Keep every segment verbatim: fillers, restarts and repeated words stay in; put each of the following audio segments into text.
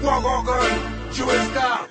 moi Gorgon, Joestar.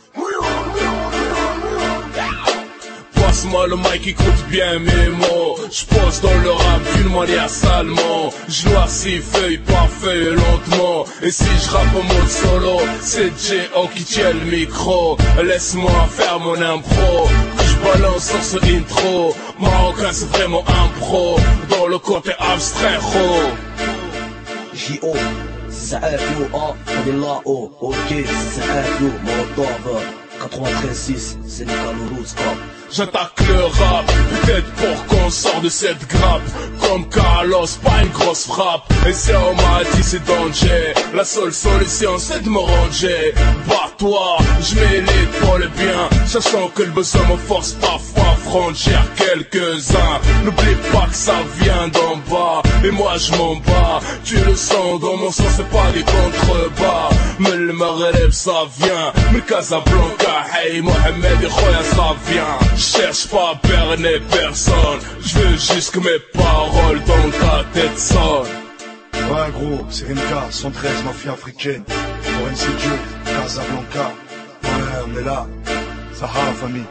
Passe-moi le mic, écoute bien mes mots. J'pose dans le rap d'une manière salement. J'noircis feuille par feuille lentement. Et si j'rappe en mode solo, c'est J O qui tient le micro. Laisse-moi faire mon impro, que j'balance sur ce intro. Marocain c'est vraiment un pro, dans le côté abstrait oh. J O سعاف يو اه هذه لا او اوكي سعاف يو مولوتوف quatre-vingt-treize six c'est Nicolas Rousseau. J'attaque le rap, peut-être pour qu'on sorte de cette grappe. Comme Carlos, pas une grosse frappe. Et c'est on m'a dit c'est danger. La seule solution c'est de me ranger. Bats-toi, je m'élite pour le bien, sachant que le besoin me force parfois à franchir quelques-uns. N'oublie pas que ça vient d'en bas, et moi je m'en bats. Tu le sens dans mon sang, c'est pas des contrebas. Mais le Maghreb ça vient, mais Casablanca, hey Mohamed et Khoya ça vient. Cherche pas à berner personne, je veux juste que mes paroles dans ta tête sonnent. Ouais gros, c'est M K, cent treize, mafia africaine. Pour M C Joe, Casablanca. Ouais, on est là. Sahara famille.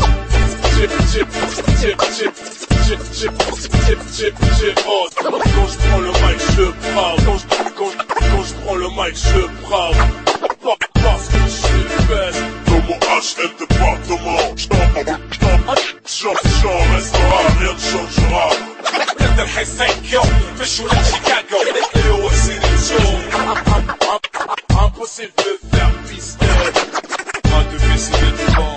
Quand je prends le mic, je parle. Quand je, quand, quand je prends le mic, je parle. Parce que je suis le best. Dans mon H L département, j'en restera, rien ne changera. نقدر حيسكر مش ولا شيكاغو اللي هو سيد الشو. Impossible de faire pister. Pas de baisser les devants.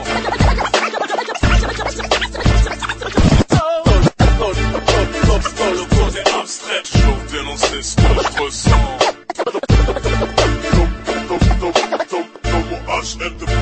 Dans le côté abstrait, toujours dénoncer ce que je ressens. Dans mon H L de